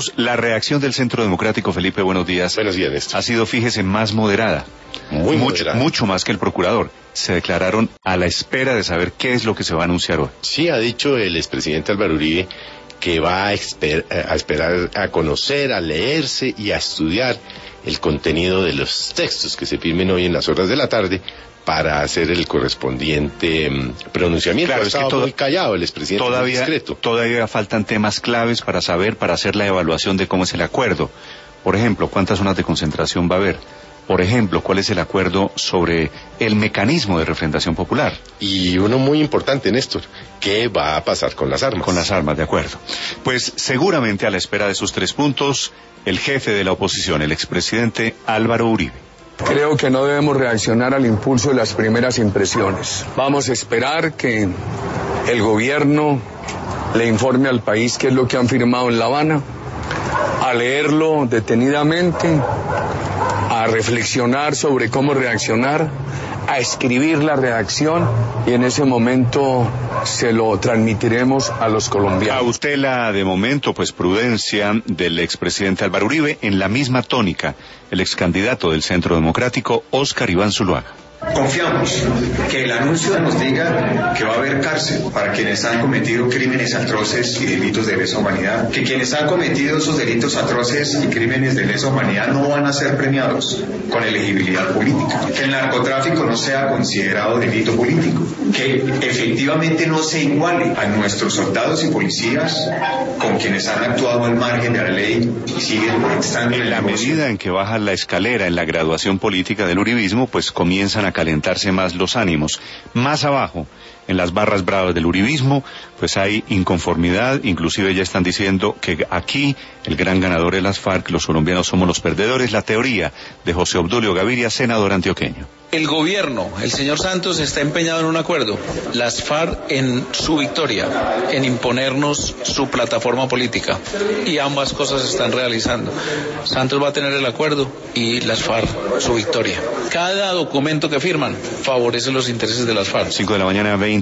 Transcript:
La reacción del Centro Democrático, Felipe, buenos días. Buenos días, Néstor. Ha sido, fíjese, más moderada. Mucho más que el procurador. Se declararon a la espera de saber qué es lo que se va a anunciar hoy. Sí, ha dicho el expresidente Álvaro Uribe que va a esperar a conocer, a leerse y a estudiar el contenido de los textos que se firmen hoy en las horas de la tarde para hacer el correspondiente pronunciamiento. Claro, estaba muy callado el expresidente, muy discreto. Todavía faltan temas claves para hacer la evaluación de cómo es el acuerdo. Por ejemplo, ¿cuántas zonas de concentración va a haber? Por ejemplo, ¿cuál es el acuerdo sobre el mecanismo de refrendación popular? Y uno muy importante, Néstor, ¿qué va a pasar con las armas? Con las armas, de acuerdo. Pues seguramente a la espera de esos 3 puntos, el jefe de la oposición, el expresidente Álvaro Uribe. Creo que no debemos reaccionar al impulso de las primeras impresiones. Vamos a esperar que el gobierno le informe al país qué es lo que han firmado en La Habana, a leerlo detenidamente, a reflexionar sobre cómo reaccionar, a escribir la redacción y en ese momento se lo transmitiremos a los colombianos. A usted de momento, pues prudencia del expresidente Álvaro Uribe en la misma tónica, el excandidato del Centro Democrático, Óscar Iván Zuluaga. Confiamos que el anuncio nos diga que va a haber cárcel para quienes han cometido crímenes atroces y delitos de lesa humanidad, que quienes han cometido esos delitos atroces y crímenes de lesa humanidad no van a ser premiados con elegibilidad política, que el narcotráfico no sea considerado delito político, que efectivamente no se iguale a nuestros soldados y policías con quienes han actuado al margen de la ley y siguen estando en la medida en que baja la escalera en la graduación política del uribismo, pues comienzan a calentarse más los ánimos. Más abajo, en las barras bravas del uribismo, pues hay inconformidad, inclusive ya están diciendo que aquí el gran ganador es las FARC, los colombianos somos los perdedores, la teoría de José Obdulio Gaviria, senador antioqueño. El gobierno, el señor Santos, está empeñado en un acuerdo. Las FARC en su victoria, en imponernos su plataforma política. Y ambas cosas se están realizando. Santos va a tener el acuerdo y las FARC su victoria. Cada documento que firman favorece los intereses de las FARC. 5 de la mañana, 20